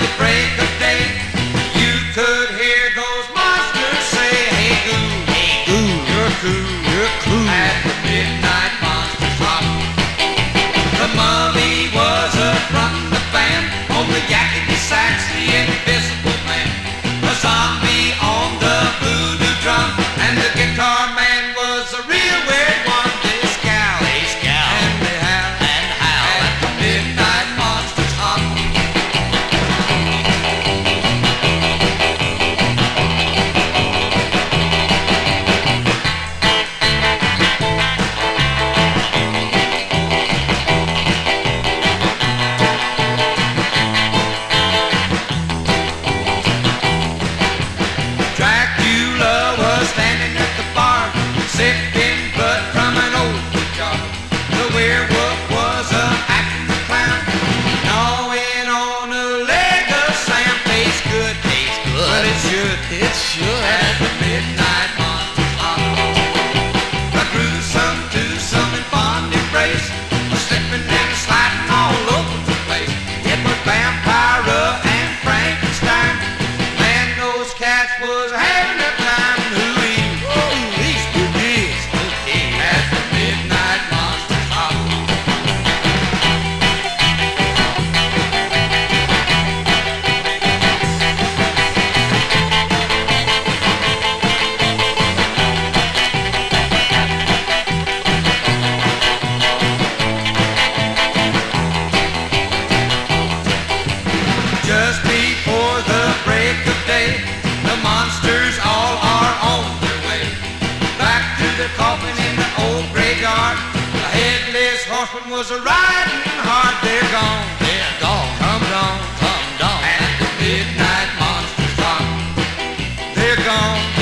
break of day, you could hear those monsters say, hey goo, you're cool, at the midnight monsters hop. The mummy was a frontin' the band on the yakety sax, the invisible man, a zombie on the voodoo drum, and the guitar man was a real weird one. They scowl, and they howl at the midnight monsters hop. Dracula was standing at the bar, sipping blood from an old jar. The werewolf was acting the clown, gnawing on a leg of Sam. Tastes good, but it should. At the midnight monsters hop. A gruesome, twosome, and fond embrace, a slipping and sliding all over the place. It was Vampira and Frankenstein. Man, those cats was having a time. Hooey, spooky, at the midnight monsters hop. Just before the break of day, the monsters all are on their way back to the coffin in the old graveyard. The headless horseman was a-riding hard. They're gone, come dawn, at the midnight monsters hop. They're gone.